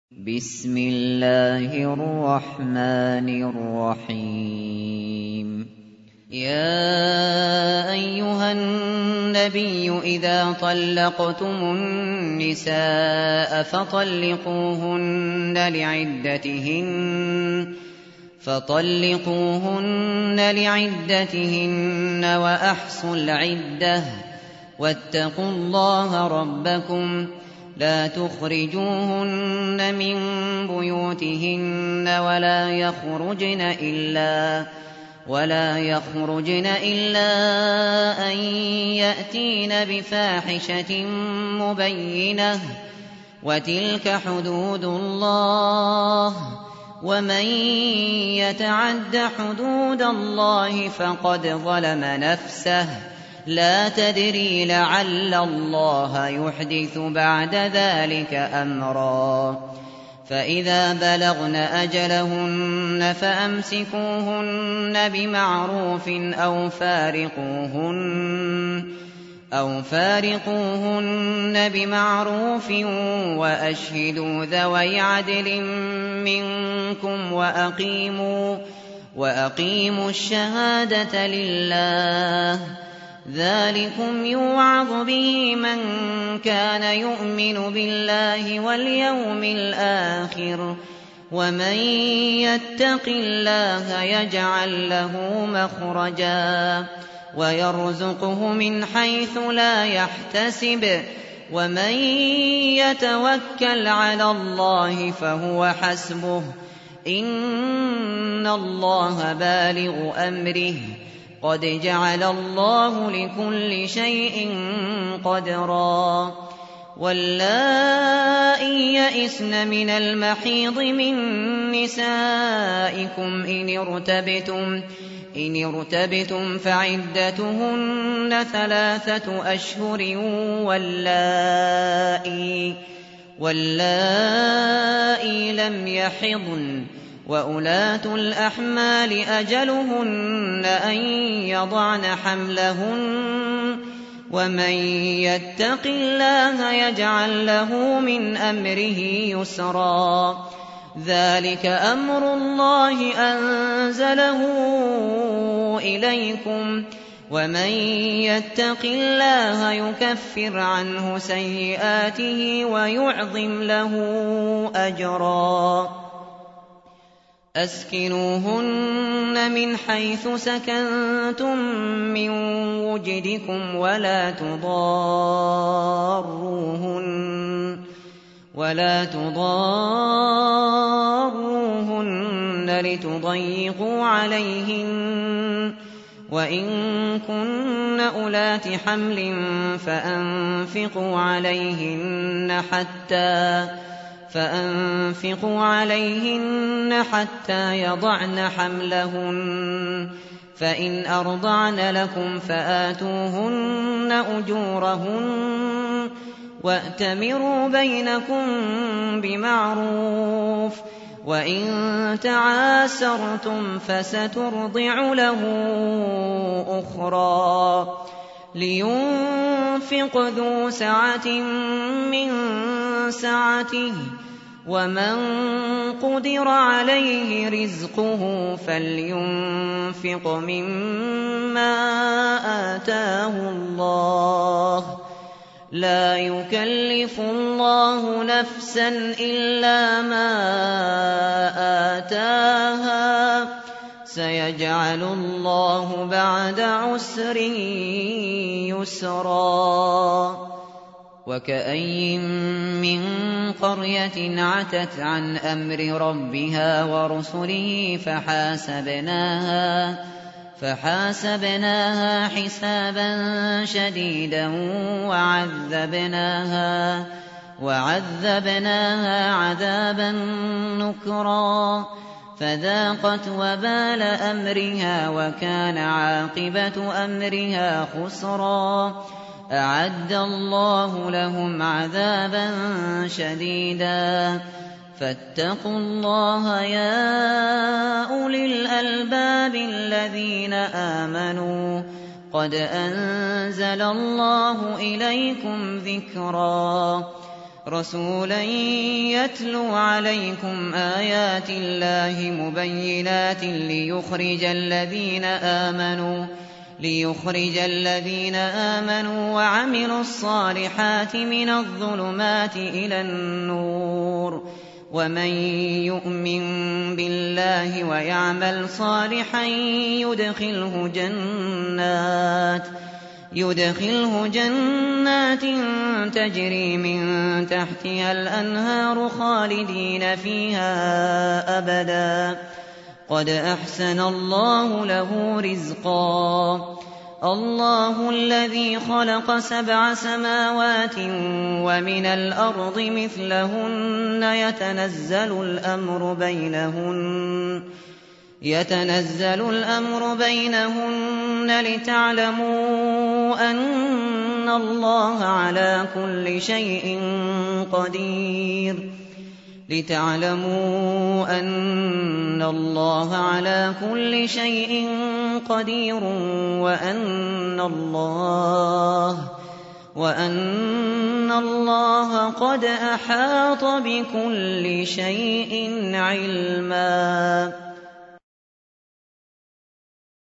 بسم الله الرحمن الرحيم يا أيها النبي إذا طلقتم النساء فطلقوهن لعدتهن وأحصوا العدة واتقوا الله ربكم لا تخرجوهن من بيوتهن ولا يخرجن إلا أن يأتين بفاحشة مبينة وتلك حدود الله ومن يتعد حدود الله فقد ظلم نفسه لا تدري لعل الله يحدث بعد ذلك أمرا فإذا بلغن أجلهن فأمسكوهن بمعروف أو فارقوهن بمعروف وأشهدوا ذوي عدل منكم وأقيموا الشهادة لله ذلكم يوعظ به من كان يؤمن بالله واليوم الآخر ومن يتق الله يجعل له مخرجا ويرزقه من حيث لا يحتسب ومن يتوكل على الله فهو حسبه إن الله بالغ أمره قد جعل الله لكل شيء قدرا واللائي يئسن من المحيض من نسائكم إن ارتبتم فعدتهن 3 أشهر واللائي لم يحضن وأولاة الأحمال أجلهن أن يضعن حملهن ومن يتق الله يجعل له من أمره يسرا ذلك أمر الله أنزله إليكم ومن يتق الله يكفر عنه سيئاته ويعظم له أجرا أسكنوهن من حيث سكنتم من وجدكم ولا تضاروهن لتضيقوا عليهن وإن كن أولات حمل فأنفقوا عليهن حتى يضعن حملهن فإن أرضعن لكم فآتوهن أجورهن وأتمروا بينكم بمعروف وإن تعاسرتم فسترضع له أخرى لينفق ذو سعة من سعته ومن قدر عليه رزقه فلينفق مما آتاه الله لا يكلف الله نفسا إلا ما آتاها سيجعل الله بعد عسر يسرا وكأين من قرية عتت عن أمر ربها ورسله فحاسبناها حسابا شديدا وعذبناها عذابا نكرا فذاقت وبال أمرها وكان عاقبة أمرها خسرا أعد الله لهم عذابا شديدا فاتقوا الله يا أولي الألباب الذين آمنوا قد أنزل الله إليكم ذكرا رَسُولًا يَتْلُو عَلَيْكُمْ آيَاتِ اللَّهِ مُبَيِّنَاتٍ لِّيُخْرِجَ الَّذِينَ آمَنُوا وَعَمِلُوا الصَّالِحَاتِ مِنَ الظُّلُمَاتِ إِلَى النُّورِ ۚ وَمَن يُؤْمِن بِاللَّهِ وَيَعْمَلْ صَالِحًا يُدْخِلْهُ جَنَّاتٍ تَجْرِي مِن تَحْتِهَا الْأَنْهَارُ خَالِدِينَ فِيهَا أَبَدًا ۖ قَدْ أَحْسَنَ اللَّهُ لَهُ رِزْقًا. اللَّهُ الَّذِي خَلَقَ 7 سَمَاوَاتٍ وَمِنَ الْأَرْضِ مِثْلَهُنَّ يَتَنَزَّلُ الْأَمْرُ بَيْنَهُنَّ لِتَعْلَمُوا أَنَّ اللَّهَ عَلَىٰ كُلِّ شَيْءٍ قَدِيرٌ وَأَنَّ اللَّهَ قَدْ أَحَاطَ بِكُلِّ شَيْءٍ عِلْمًا.